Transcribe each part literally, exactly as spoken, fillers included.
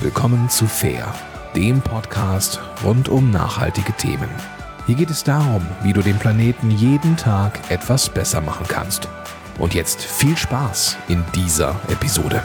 willkommen zu Fair, dem Podcast rund um nachhaltige Themen. Hier geht es darum, wie du den Planeten jeden Tag etwas besser machen kannst. Und jetzt viel Spaß in dieser Episode.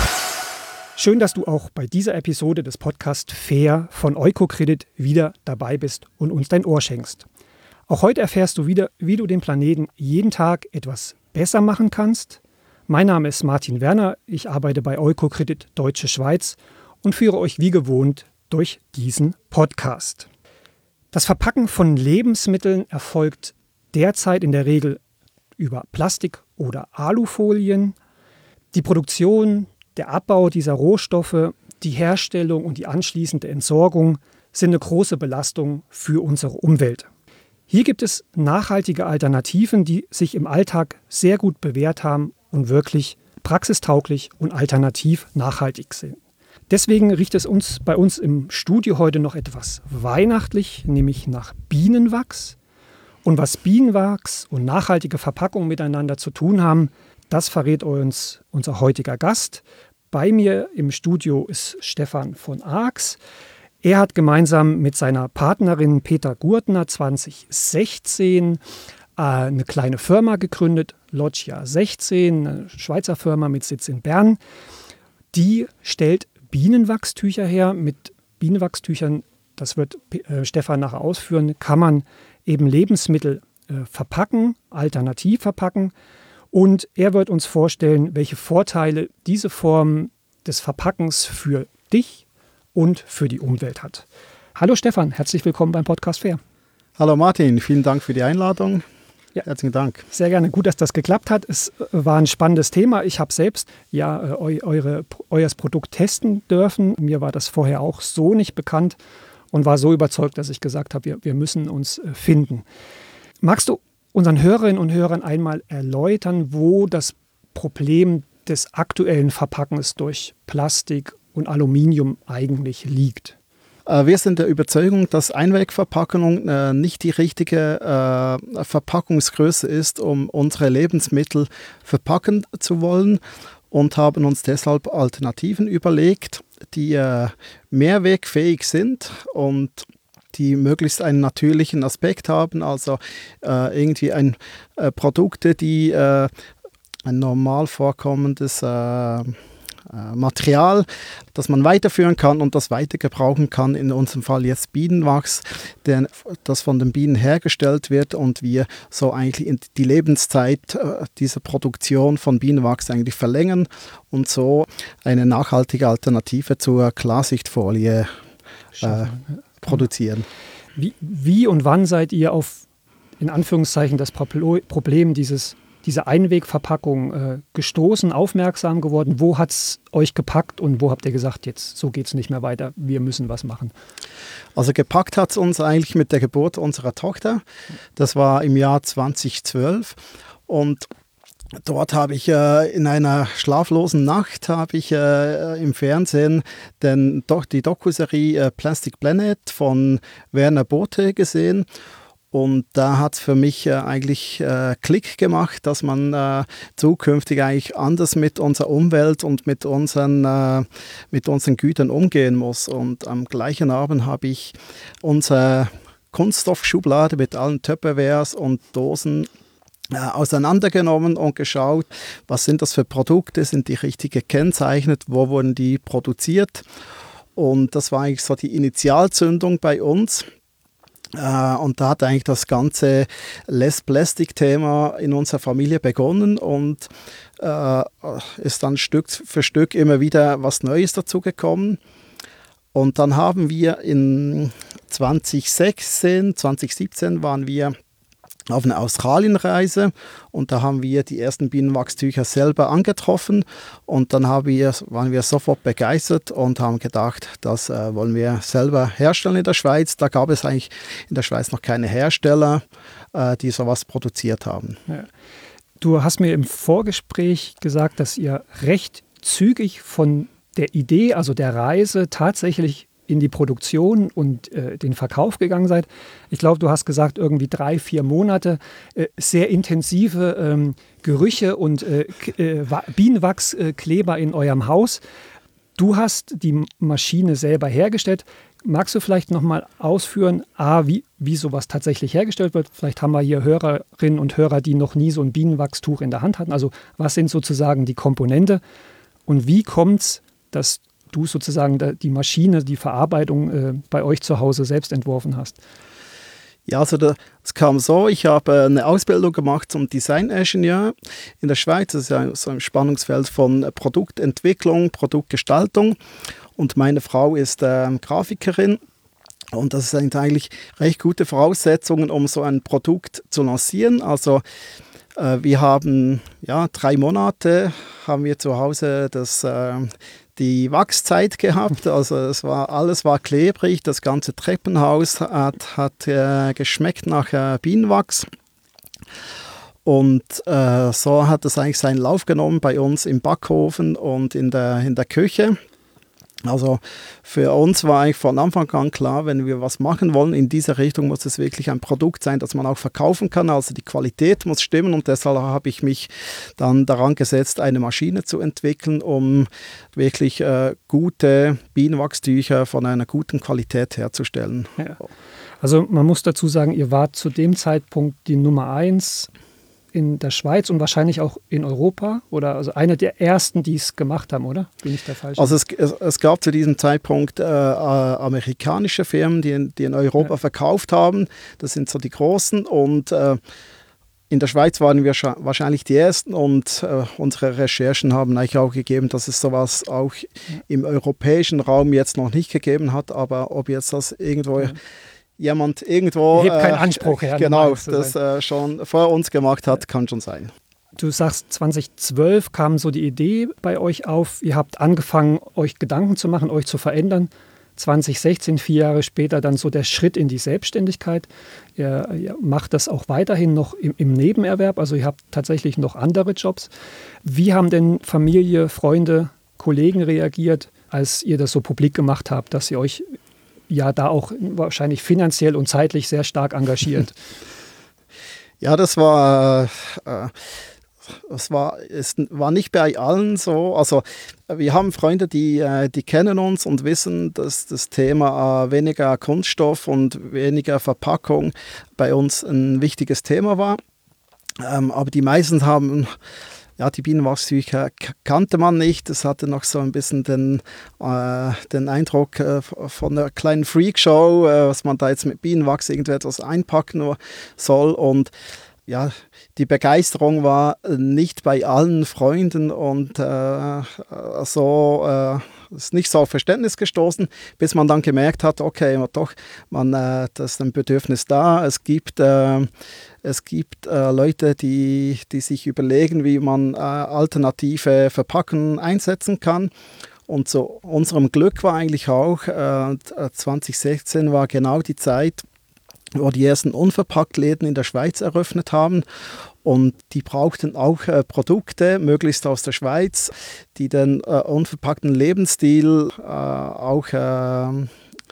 Schön, dass du auch bei dieser Episode des Podcasts Fair von Eukocredit wieder dabei bist und uns dein Ohr schenkst. Auch heute erfährst du wieder, wie du den Planeten jeden Tag etwas besser machen kannst. Mein Name ist Martin Werner, ich arbeite bei Eukocredit Deutsche Schweiz und führe euch wie gewohnt durch diesen Podcast. Das Verpacken von Lebensmitteln erfolgt derzeit in der Regel über Plastik- oder Alufolien. Die Produktion, der Abbau dieser Rohstoffe, die Herstellung und die anschließende Entsorgung sind eine große Belastung für unsere Umwelt. Hier gibt es nachhaltige Alternativen, die sich im Alltag sehr gut bewährt haben und wirklich praxistauglich und alternativ nachhaltig sind. Deswegen riecht es uns bei uns im Studio heute noch etwas weihnachtlich, nämlich nach Bienenwachs. Und was Bienenwachs und nachhaltige Verpackung miteinander zu tun haben, das verrät uns unser heutiger Gast. Bei mir im Studio ist Stefan von Arx. Er hat gemeinsam mit seiner Partnerin Petra Gurtner zwanzig sechzehn äh, eine kleine Firma gegründet, Loggia sechzehn, eine Schweizer Firma mit Sitz in Bern. Die stellt Bienenwachstücher her. Mit Bienenwachstüchern, das wird äh, Stefan nachher ausführen, kann man eben Lebensmittel äh, verpacken, alternativ verpacken. Und er wird uns vorstellen, welche Vorteile diese Form des Verpackens für dich und für die Umwelt hat. Hallo Stefan, herzlich willkommen beim Podcast Fair. Hallo Martin, vielen Dank für die Einladung. Ja, herzlichen Dank. Sehr gerne, gut, dass das geklappt hat. Es war ein spannendes Thema. Ich habe selbst ja eu, eure, euer Produkt testen dürfen. Mir war das vorher auch so nicht bekannt und war so überzeugt, dass ich gesagt habe, wir, wir müssen uns finden. Magst du unseren Hörerinnen und Hörern einmal erläutern, wo das Problem des aktuellen Verpackens durch Plastik und Aluminium eigentlich liegt? Wir sind der Überzeugung, dass Einwegverpackung äh, nicht die richtige äh, Verpackungsgröße ist, um unsere Lebensmittel verpacken zu wollen, und haben uns deshalb Alternativen überlegt, die äh, mehrwegfähig sind und die möglichst einen natürlichen Aspekt haben, also äh, irgendwie ein, äh, Produkte, die äh, ein normal vorkommendes äh, Material, das man weiterführen kann und das weiter gebrauchen kann, in unserem Fall jetzt Bienenwachs, der, das von den Bienen hergestellt wird und wir so eigentlich in die Lebenszeit äh, dieser Produktion von Bienenwachs eigentlich verlängern und so eine nachhaltige Alternative zur Klarsichtfolie äh, produzieren. Wie, wie und wann seid ihr auf, in Anführungszeichen, das Problem dieses diese Einwegverpackung äh, gestoßen, aufmerksam geworden? Wo hat es euch gepackt und wo habt ihr gesagt, jetzt so geht es nicht mehr weiter, wir müssen was machen? Also gepackt hat es uns eigentlich mit der Geburt unserer Tochter. Das war im Jahr zweitausendzwölf und dort habe ich äh, in einer schlaflosen Nacht habe ich äh, im Fernsehen den, doch, die Dokuserie äh, Plastic Planet von Werner Bothe gesehen. Und da hat es für mich äh, eigentlich äh, Klick gemacht, dass man äh, zukünftig eigentlich anders mit unserer Umwelt und mit unseren, äh, mit unseren Gütern umgehen muss. Und am gleichen Abend habe ich unsere Kunststoffschublade mit allen Tupperwares und Dosen äh, auseinandergenommen und geschaut, was sind das für Produkte, sind die richtig gekennzeichnet, wo wurden die produziert. Und das war eigentlich so die Initialzündung bei uns. Uh, und da hat eigentlich das ganze Less Plastic-Thema in unserer Familie begonnen und uh, ist dann Stück für Stück immer wieder was Neues dazugekommen. Und dann haben wir in zwanzig sechzehn, zwanzig siebzehn waren wir auf einer Australienreise und da haben wir die ersten Bienenwachstücher selber angetroffen und dann haben wir, waren wir sofort begeistert und haben gedacht, das äh, wollen wir selber herstellen in der Schweiz. Da gab es eigentlich in der Schweiz noch keine Hersteller, äh, die sowas produziert haben. Ja. Du hast mir im Vorgespräch gesagt, dass ihr recht zügig von der Idee, also der Reise, tatsächlich in die Produktion und äh, den Verkauf gegangen seid. Ich glaube, du hast gesagt, irgendwie drei, vier Monate, äh, sehr intensive ähm, Gerüche und äh, K- äh, Bienenwachskleber in eurem Haus. Du hast die Maschine selber hergestellt. Magst du vielleicht nochmal ausführen, A, wie, wie sowas tatsächlich hergestellt wird? Vielleicht haben wir hier Hörerinnen und Hörer, die noch nie so ein Bienenwachstuch in der Hand hatten. Also was sind sozusagen die Komponente und wie kommt es, dass du sozusagen die Maschine, die Verarbeitung äh, bei euch zu Hause selbst entworfen hast? Ja, also es kam so, ich habe eine Ausbildung gemacht zum Designingenieur in der Schweiz. Das ist ja so ein Spannungsfeld von Produktentwicklung, Produktgestaltung. Und meine Frau ist äh, Grafikerin. Und das sind eigentlich recht gute Voraussetzungen, um so ein Produkt zu lancieren. Also äh, wir haben ja drei Monate, haben wir zu Hause das... Äh, die Wachszeit gehabt, also es war, alles war klebrig, das ganze Treppenhaus hat, hat äh, geschmeckt nach äh, Bienenwachs und äh, so hat es eigentlich seinen Lauf genommen bei uns im Backofen und in der, in der Küche. Also für uns war eigentlich von Anfang an klar, wenn wir was machen wollen, in dieser Richtung muss es wirklich ein Produkt sein, das man auch verkaufen kann. Also die Qualität muss stimmen und deshalb habe ich mich dann daran gesetzt, eine Maschine zu entwickeln, um wirklich äh, gute Bienenwachstücher von einer guten Qualität herzustellen. Ja. Also man muss dazu sagen, ihr wart zu dem Zeitpunkt die Nummer eins in der Schweiz und wahrscheinlich auch in Europa oder also einer der ersten, die es gemacht haben, oder? Bin ich da falsch? Also es, es, es gab zu diesem Zeitpunkt äh, amerikanische Firmen, die in, die in Europa ja. verkauft haben. Das sind so die großen und äh, in der Schweiz waren wir wahrscheinlich die ersten und äh, unsere Recherchen haben eigentlich auch gegeben, dass es sowas auch ja. im europäischen Raum jetzt noch nicht gegeben hat, aber ob jetzt das irgendwo... Ja. jemand irgendwo, hebt keinen Anspruch her, äh, genau, das äh, schon vor uns gemacht hat, kann schon sein. Du sagst, zwanzig zwölf kam so die Idee bei euch auf. Ihr habt angefangen, euch Gedanken zu machen, euch zu verändern. zwanzig sechzehn, vier Jahre später, dann so der Schritt in die Selbstständigkeit. Ihr, ihr macht das auch weiterhin noch im, im Nebenerwerb, also ihr habt tatsächlich noch andere Jobs. Wie haben denn Familie, Freunde, Kollegen reagiert, als ihr das so publik gemacht habt, dass ihr euch ja da auch wahrscheinlich finanziell und zeitlich sehr stark engagiert? Ja, das war, äh, das war, es war nicht bei allen so. Also wir haben Freunde, die, die kennen uns und wissen, dass das Thema äh, weniger Kunststoff und weniger Verpackung bei uns ein wichtiges Thema war. Ähm, aber die meisten haben... Ja, die Bienenwachstücher kannte man nicht. Es hatte noch so ein bisschen den, äh, den Eindruck äh, von einer kleinen Freakshow, äh, was man da jetzt mit Bienenwachs irgendetwas einpacken soll. Und ja, die Begeisterung war nicht bei allen Freunden und äh, so äh, ist nicht so auf Verständnis gestoßen, bis man dann gemerkt hat, okay, doch, man, äh, das ist ein Bedürfnis da. Es gibt, äh, es gibt äh, Leute, die, die sich überlegen, wie man äh, alternative Verpackungen einsetzen kann. Und zu unserem Glück war eigentlich auch, äh, zwanzig sechzehn war genau die Zeit, wo die ersten Unverpacktläden in der Schweiz eröffnet haben. Und die brauchten auch äh, Produkte, möglichst aus der Schweiz, die den äh, unverpackten Lebensstil äh, auch, äh,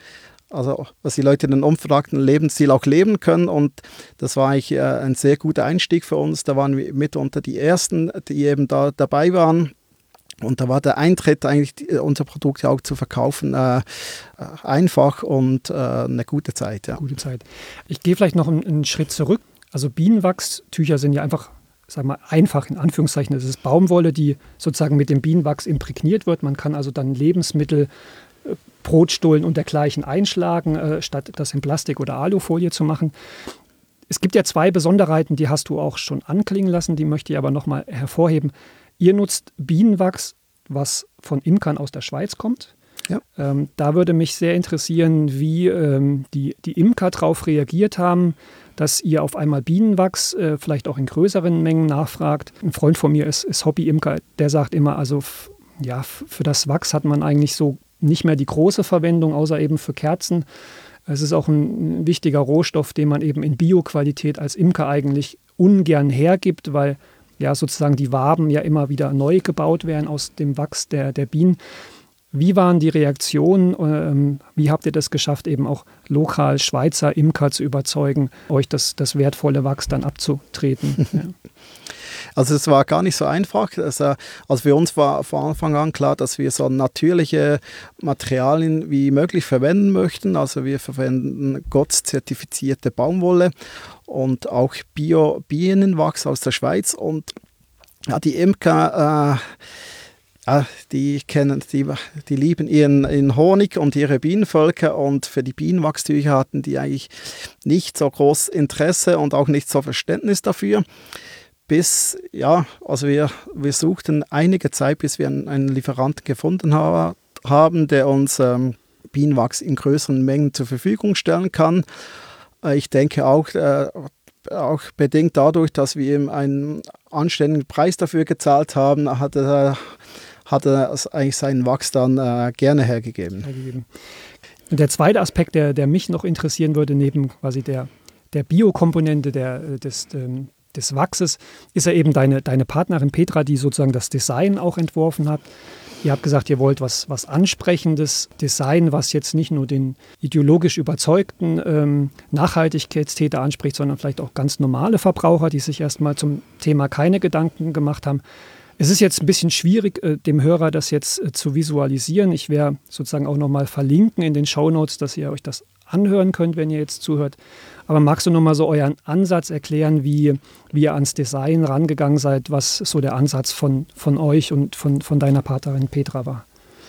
also dass die Leute den unverpackten Lebensstil auch leben können. Und das war eigentlich äh, ein sehr guter Einstieg für uns. Da waren wir mitunter die Ersten, die eben da dabei waren. Und da war der Eintritt eigentlich, die, unser Produkt auch zu verkaufen, äh, einfach und äh, eine gute Zeit. Ja. Gute Zeit. Ich gehe vielleicht noch einen, einen Schritt zurück. Also Bienenwachstücher sind ja einfach, sag mal, einfach in Anführungszeichen. Es ist Baumwolle, die sozusagen mit dem Bienenwachs imprägniert wird. Man kann also dann Lebensmittel, äh, Brotstullen und dergleichen einschlagen, äh, statt das in Plastik oder Alufolie zu machen. Es gibt ja zwei Besonderheiten, die hast du auch schon anklingen lassen, die möchte ich aber nochmal hervorheben. Ihr nutzt Bienenwachs, was von Imkern aus der Schweiz kommt. Ja. Ähm, da würde mich sehr interessieren, wie ähm, die, die Imker darauf reagiert haben, dass ihr auf einmal Bienenwachs äh, vielleicht auch in größeren Mengen nachfragt. Ein Freund von mir ist, ist Hobby-Imker, der sagt immer, also f- ja, f- für das Wachs hat man eigentlich so nicht mehr die große Verwendung, außer eben für Kerzen. Es ist auch ein, ein wichtiger Rohstoff, den man eben in Bioqualität als Imker eigentlich ungern hergibt, weil ja sozusagen die Waben ja immer wieder neu gebaut werden aus dem Wachs der, der Bienen. Wie waren die Reaktionen? Ähm, wie habt ihr das geschafft, eben auch lokal Schweizer Imker zu überzeugen, euch das, das wertvolle Wachs dann abzutreten? Ja. Also es war gar nicht so einfach. Also, also für uns war von Anfang an klar, dass wir so natürliche Materialien wie möglich verwenden möchten. Also wir verwenden G O T S-zertifizierte Baumwolle und auch Bio-Bienenwachs aus der Schweiz. Und ja, die Imker, äh, ja, die kennen, die, die lieben ihren, ihren Honig und ihre Bienenvölker, und für die Bienenwachstücher hatten die eigentlich nicht so groß Interesse und auch nicht so Verständnis dafür. Bis, ja, also wir, wir suchten einige Zeit, bis wir einen, einen Lieferanten gefunden ha- haben, der uns ähm, Bienenwachs in größeren Mengen zur Verfügung stellen kann. Äh, ich denke auch, äh, auch bedingt dadurch, dass wir ihm einen anständigen Preis dafür gezahlt haben, hat er, hat er eigentlich seinen Wachs dann äh, gerne hergegeben. hergegeben. Und der zweite Aspekt, der, der mich noch interessieren würde, neben quasi der, der Biokomponente der, des ähm, des Wachses, ist ja eben deine, deine Partnerin Petra, die sozusagen das Design auch entworfen hat. Ihr habt gesagt, ihr wollt was, was Ansprechendes Design, was jetzt nicht nur den ideologisch überzeugten ähm, Nachhaltigkeitstäter anspricht, sondern vielleicht auch ganz normale Verbraucher, die sich erstmal zum Thema keine Gedanken gemacht haben. Es ist jetzt ein bisschen schwierig, äh, dem Hörer das jetzt äh, zu visualisieren. Ich werde sozusagen auch nochmal verlinken in den Shownotes, dass ihr euch das anhören könnt, wenn ihr jetzt zuhört. Aber magst du nochmal so euren Ansatz erklären, wie, wie ihr ans Design rangegangen seid, was so der Ansatz von, von euch und von, von deiner Partnerin Petra war?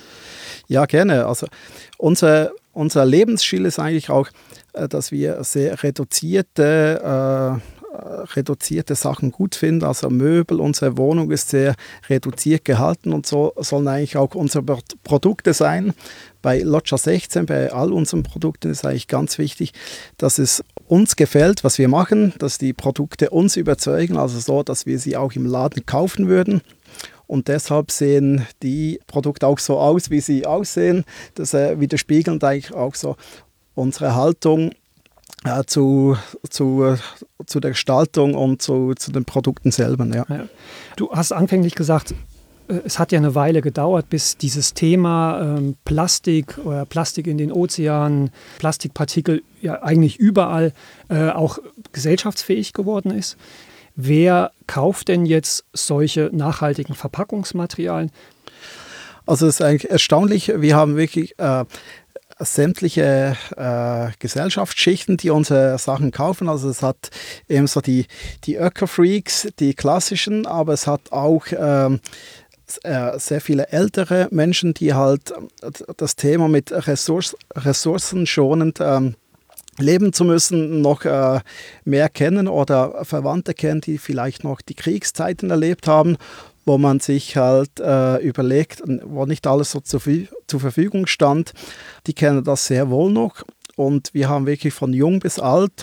Ja, gerne. Also unser, unser Lebensstil ist eigentlich auch, dass wir sehr reduzierte, äh, reduzierte Sachen gut finden. Also Möbel, unsere Wohnung ist sehr reduziert gehalten, und so sollen eigentlich auch unsere Produkte sein. Bei Loggia sechzehn, bei all unseren Produkten ist eigentlich ganz wichtig, dass es uns gefällt, was wir machen, dass die Produkte uns überzeugen, also so, dass wir sie auch im Laden kaufen würden. Und deshalb sehen die Produkte auch so aus, wie sie aussehen. Das äh, widerspiegelt eigentlich auch so unsere Haltung äh, zu, zu, äh, zu der Gestaltung und zu, zu den Produkten selber. Ja. Ja. Du hast anfänglich gesagt, es hat ja eine Weile gedauert, bis dieses Thema ähm, Plastik oder Plastik in den Ozeanen, Plastikpartikel ja eigentlich überall äh, auch gesellschaftsfähig geworden ist. Wer kauft denn jetzt solche nachhaltigen Verpackungsmaterialien? Also es ist eigentlich erstaunlich, wir haben wirklich äh, sämtliche äh, Gesellschaftsschichten, die unsere Sachen kaufen. Also es hat eben so die, die Öko-Freaks, die klassischen, aber es hat auch ähm, sehr viele ältere Menschen, die halt das Thema mit Ressourc- ressourcenschonend ähm, leben zu müssen, noch äh, mehr kennen, oder Verwandte kennen, die vielleicht noch die Kriegszeiten erlebt haben, wo man sich halt äh, überlegt, wo nicht alles so zu, zur Verfügung stand. Die kennen das sehr wohl noch, und wir haben wirklich von jung bis alt,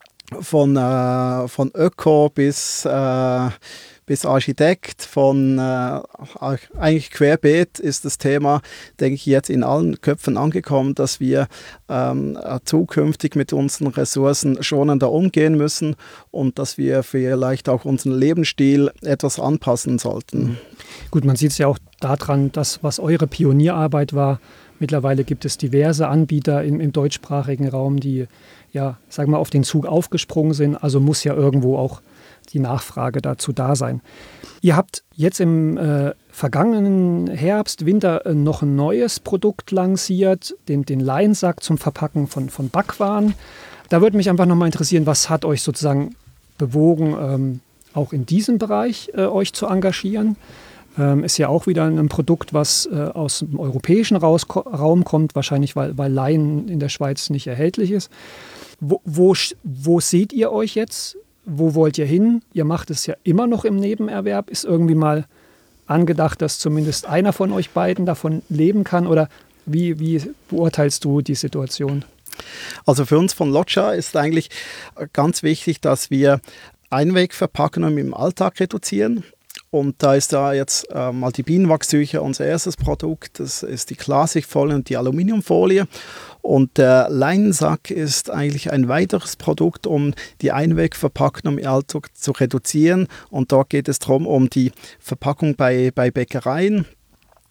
von, äh, von Öko bis äh, bis Architekt, von äh, eigentlich querbeet ist das Thema, denke ich, jetzt in allen Köpfen angekommen, dass wir ähm, zukünftig mit unseren Ressourcen schonender umgehen müssen und dass wir vielleicht auch unseren Lebensstil etwas anpassen sollten. Gut, man sieht es ja auch daran, dass was eure Pionierarbeit war. Mittlerweile gibt es diverse Anbieter im, im deutschsprachigen Raum, die ja, sagen wir, auf den Zug aufgesprungen sind. Also muss ja irgendwo auch die Nachfrage dazu da sein. Ihr habt jetzt im äh, vergangenen Herbst, Winter äh, noch ein neues Produkt lanciert, den, den Leinsack zum Verpacken von, von Backwaren. Da würde mich einfach nochmal interessieren, was hat euch sozusagen bewogen, ähm, auch in diesem Bereich äh, euch zu engagieren? Ähm, ist ja auch wieder ein Produkt, was äh, aus dem europäischen Raus- Raum kommt, wahrscheinlich weil, weil Leinen in der Schweiz nicht erhältlich ist. Wo, wo, wo seht ihr euch jetzt? Wo wollt ihr hin? Ihr macht es ja immer noch im Nebenerwerb. Ist irgendwie mal angedacht, dass zumindest einer von euch beiden davon leben kann? Oder wie, wie beurteilst du die Situation? Also für uns von Loggia ist eigentlich ganz wichtig, dass wir Einwegverpackungen im Alltag reduzieren. Und da ist da jetzt äh, mal die Bienenwachstücher unser erstes Produkt. Das ist die Klarsichtfolie und die Aluminiumfolie. Und der Leinsack ist eigentlich ein weiteres Produkt, um die Einwegverpackung im Alltag zu reduzieren. Und dort geht es darum, um die Verpackung bei, bei Bäckereien.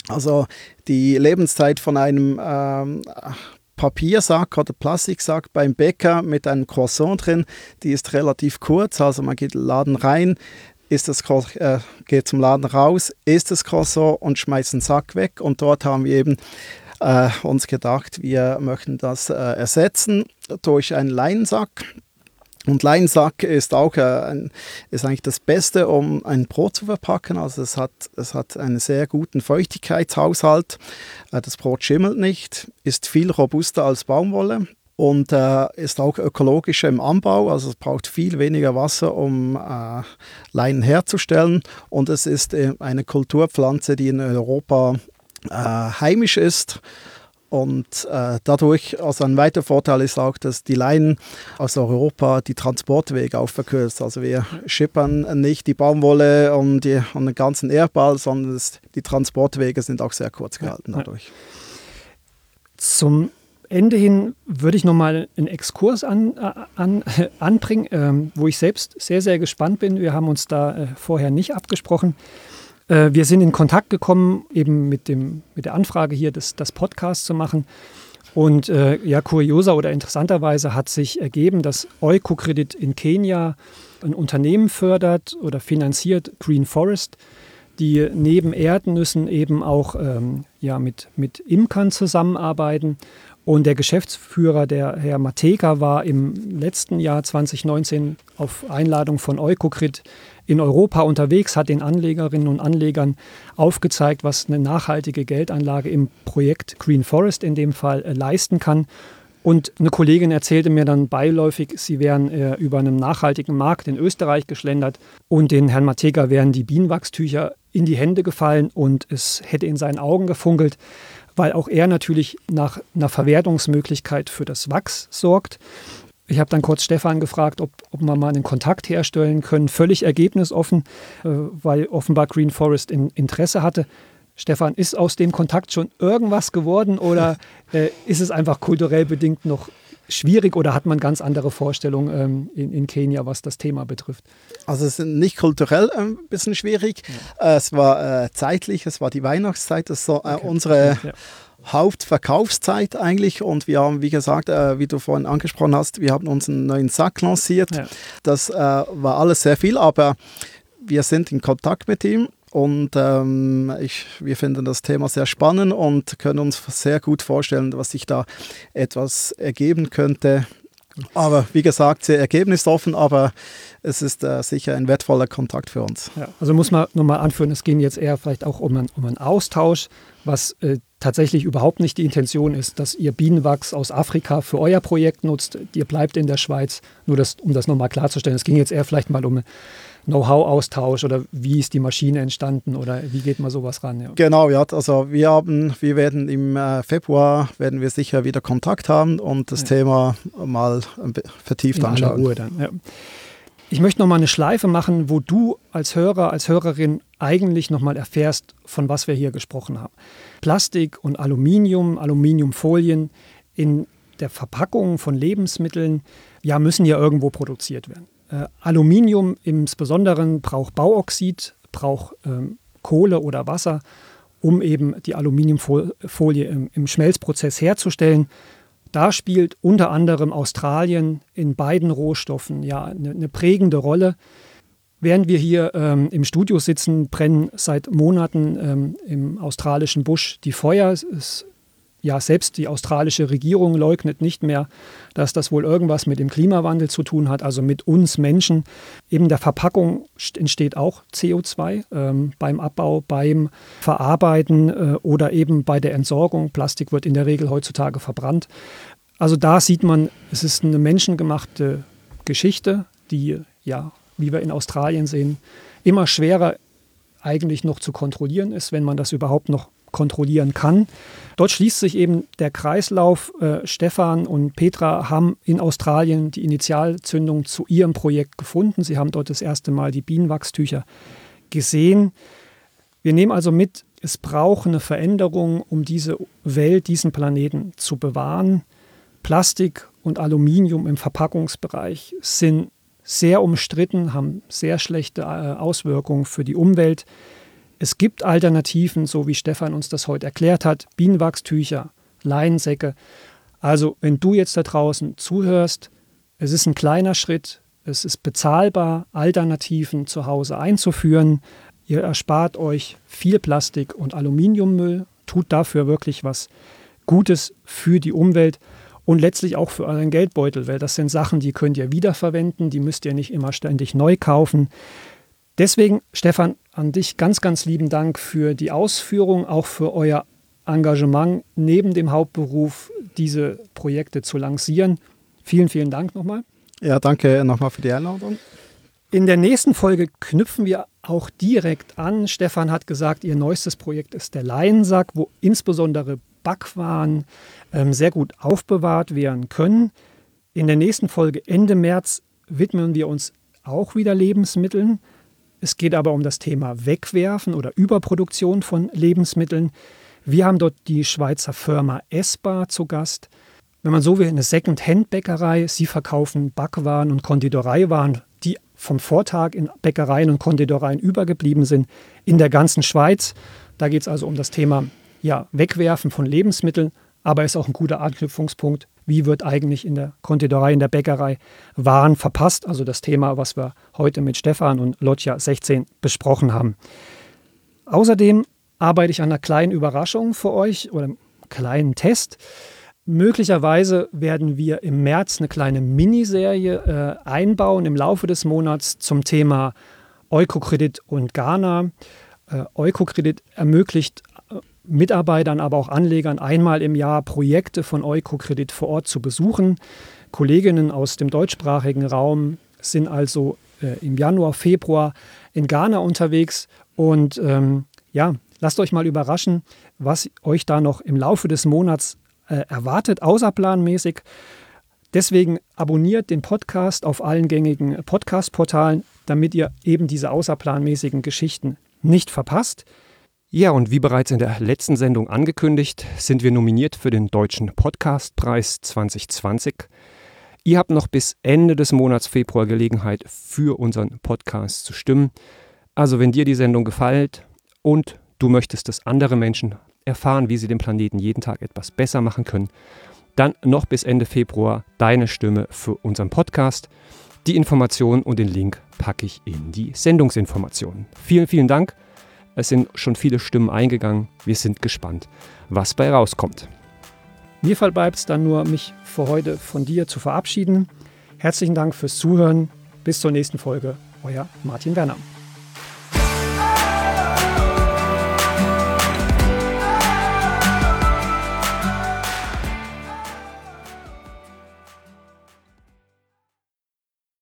Also die Lebenszeit von einem ähm, Papiersack oder Plastiksack beim Bäcker mit einem Croissant drin, die ist relativ kurz. Also man geht in den Laden rein, isst das, äh, geht zum Laden raus, isst das Croissant und schmeißt den Sack weg. Und dort haben wir eben äh, uns gedacht, wir möchten das äh, ersetzen durch einen Leinensack. Und Leinensack ist auch äh, ein, ist eigentlich das Beste, um ein Brot zu verpacken. Also es hat, es hat einen sehr guten Feuchtigkeitshaushalt. Äh, das Brot schimmelt nicht, ist viel robuster als Baumwolle und äh, ist auch ökologischer im Anbau. Also es braucht viel weniger Wasser, um äh, Leinen herzustellen. Und es ist äh, eine Kulturpflanze, die in Europa äh, heimisch ist. Und äh, dadurch, also ein weiterer Vorteil ist auch, dass die Leinen aus Europa die Transportwege auch verkürzt. Also wir schippern nicht die Baumwolle um, die, um den ganzen Erdball, sondern es, die Transportwege sind auch sehr kurz gehalten dadurch. Zum Ende hin würde ich nochmal einen Exkurs an, an, anbringen, äh, wo ich selbst sehr, sehr gespannt bin. Wir haben uns da äh, vorher nicht abgesprochen. Wir sind in Kontakt gekommen, eben mit, dem, mit der Anfrage hier, das, das Podcast zu machen. Und äh, ja, kurioser oder interessanterweise hat sich ergeben, dass Oikocredit in Kenia ein Unternehmen fördert oder finanziert, Green Forest, die neben Erdnüssen eben auch ähm, ja, mit, mit Imkern zusammenarbeiten. Und der Geschäftsführer, der Herr Mateka, war im letzten Jahr zwanzig neunzehn auf Einladung von Oikocredit in Europa unterwegs, hat den Anlegerinnen und Anlegern aufgezeigt, was eine nachhaltige Geldanlage im Projekt Green Forest in dem Fall äh, leisten kann. Und eine Kollegin erzählte mir dann beiläufig, sie wären äh, über einen nachhaltigen Markt in Österreich geschlendert und den Herrn Mateka wären die Bienenwachstücher in die Hände gefallen und es hätte in seinen Augen gefunkelt, weil auch er natürlich nach einer Verwertungsmöglichkeit für das Wachs sorgt. Ich habe dann kurz Stefan gefragt, ob, ob wir mal einen Kontakt herstellen können, völlig ergebnisoffen, äh, weil offenbar Green Forest in, Interesse hatte. Stefan, ist aus dem Kontakt schon irgendwas geworden oder äh, ist es einfach kulturell bedingt noch schwierig oder hat man ganz andere Vorstellungen ähm, in, in Kenia, was das Thema betrifft? Also es ist nicht kulturell ein bisschen schwierig. Ja. Äh, es war äh, zeitlich, es war die Weihnachtszeit, das ist so, äh, okay. unsere ja. Hauptverkaufszeit eigentlich und wir haben, wie gesagt, äh, wie du vorhin angesprochen hast, wir haben unseren neuen Sack lanciert. Ja. Das äh, war alles sehr viel, aber wir sind in Kontakt mit ihm. Und ähm, ich, wir finden das Thema sehr spannend und können uns sehr gut vorstellen, was sich da etwas ergeben könnte. Aber wie gesagt, sehr ergebnisoffen, aber es ist äh, sicher ein wertvoller Kontakt für uns. Ja, also muss man nochmal anführen, es ging jetzt eher vielleicht auch um einen, um einen Austausch, was äh, tatsächlich überhaupt nicht die Intention ist, dass ihr Bienenwachs aus Afrika für euer Projekt nutzt. Ihr bleibt in der Schweiz, nur das, um das nochmal klarzustellen. Es ging jetzt eher vielleicht mal um Know-how-Austausch oder wie ist die Maschine entstanden oder wie geht man sowas ran? Ja. Genau, ja, also wir haben, wir werden im äh, Februar werden wir sicher wieder Kontakt haben und das ja. Thema mal vertieft in anschauen. aller Ruhe dann, ja. Ich möchte nochmal eine Schleife machen, wo du als Hörer, als Hörerin eigentlich nochmal erfährst, von was wir hier gesprochen haben. Plastik und Aluminium, Aluminiumfolien in der Verpackung von Lebensmitteln, ja, müssen ja irgendwo produziert werden. Äh, Aluminium im Besonderen braucht Bauoxid, braucht ähm, Kohle oder Wasser, um eben die Aluminiumfolie im, im Schmelzprozess herzustellen. Da spielt unter anderem Australien in beiden Rohstoffen ja eine, eine prägende Rolle. Während wir hier ähm, im Studio sitzen, brennen seit Monaten ähm, im australischen Busch die Feuer. Es ist, ja, selbst die australische Regierung leugnet nicht mehr, dass das wohl irgendwas mit dem Klimawandel zu tun hat, also mit uns Menschen. In der Verpackung entsteht auch C O zwei ähm, beim Abbau, beim Verarbeiten äh, oder eben bei der Entsorgung. Plastik wird in der Regel heutzutage verbrannt. Also da sieht man, es ist eine menschengemachte Geschichte, die, ja, wie wir in Australien sehen, immer schwerer eigentlich noch zu kontrollieren ist, wenn man das überhaupt noch kontrollieren kann. Dort schließt sich eben der Kreislauf. Äh, Stefan und Petra haben in Australien die Initialzündung zu ihrem Projekt gefunden. Sie haben dort das erste Mal die Bienenwachstücher gesehen. Wir nehmen also mit, es braucht eine Veränderung, um diese Welt, diesen Planeten zu bewahren. Plastik und Aluminium im Verpackungsbereich sind sehr umstritten, haben sehr schlechte äh, Auswirkungen für die Umwelt. Es gibt Alternativen, so wie Stefan uns das heute erklärt hat, Bienenwachstücher, Leinsäcke. Also wenn du jetzt da draußen zuhörst, es ist ein kleiner Schritt, es ist bezahlbar, Alternativen zu Hause einzuführen. Ihr erspart euch viel Plastik und Aluminiummüll, tut dafür wirklich was Gutes für die Umwelt und letztlich auch für euren Geldbeutel, weil das sind Sachen, die könnt ihr wiederverwenden, die müsst ihr nicht immer ständig neu kaufen. Deswegen, Stefan, an dich ganz, ganz lieben Dank für die Ausführung, auch für euer Engagement neben dem Hauptberuf, diese Projekte zu lancieren. Vielen, vielen Dank nochmal. Ja, danke nochmal für die Einladung. In der nächsten Folge knüpfen wir auch direkt an. Stefan hat gesagt, ihr neuestes Projekt ist der Leinsack, wo insbesondere Backwaren ähm, sehr gut aufbewahrt werden können. In der nächsten Folge Ende März widmen wir uns auch wieder Lebensmitteln. Es geht aber um das Thema Wegwerfen oder Überproduktion von Lebensmitteln. Wir haben dort die Schweizer Firma Essbar zu Gast. Wenn man so will, eine Second-Hand-Bäckerei. Sie verkaufen Backwaren und Konditoreiwaren, die vom Vortag in Bäckereien und Konditoreien übergeblieben sind, in der ganzen Schweiz. Da geht es also um das Thema ja, Wegwerfen von Lebensmitteln, aber ist auch ein guter Anknüpfungspunkt. Wie wird eigentlich in der Konditorei, in der Bäckerei Waren verpasst? Also das Thema, was wir heute mit Stefan und Lotja sechzehn besprochen haben. Außerdem arbeite ich an einer kleinen Überraschung für euch oder einem kleinen Test. Möglicherweise werden wir im März eine kleine Miniserie äh, einbauen im Laufe des Monats zum Thema Eukokredit und Ghana. Äh, Eukokredit ermöglicht äh, Mitarbeitern, aber auch Anlegern einmal im Jahr Projekte von Eukokredit vor Ort zu besuchen. Kolleginnen aus dem deutschsprachigen Raum sind also äh, im Januar, Februar in Ghana unterwegs und ähm, ja, lasst euch mal überraschen, was euch da noch im Laufe des Monats äh, erwartet, außerplanmäßig. Deswegen abonniert den Podcast auf allen gängigen Podcast-Portalen, damit ihr eben diese außerplanmäßigen Geschichten nicht verpasst. Ja, und wie bereits in der letzten Sendung angekündigt, sind wir nominiert für den Deutschen Podcastpreis zwanzig zwanzig. Ihr habt noch bis Ende des Monats Februar Gelegenheit, für unseren Podcast zu stimmen. Also wenn dir die Sendung gefällt und du möchtest, dass andere Menschen erfahren, wie sie den Planeten jeden Tag etwas besser machen können, dann noch bis Ende Februar deine Stimme für unseren Podcast. Die Informationen und den Link packe ich in die Sendungsinformationen. Vielen, vielen Dank. Es sind schon viele Stimmen eingegangen. Wir sind gespannt, was bei rauskommt. Mir verbleibt es dann nur, mich für heute von dir zu verabschieden. Herzlichen Dank fürs Zuhören. Bis zur nächsten Folge. Euer Martin Werner.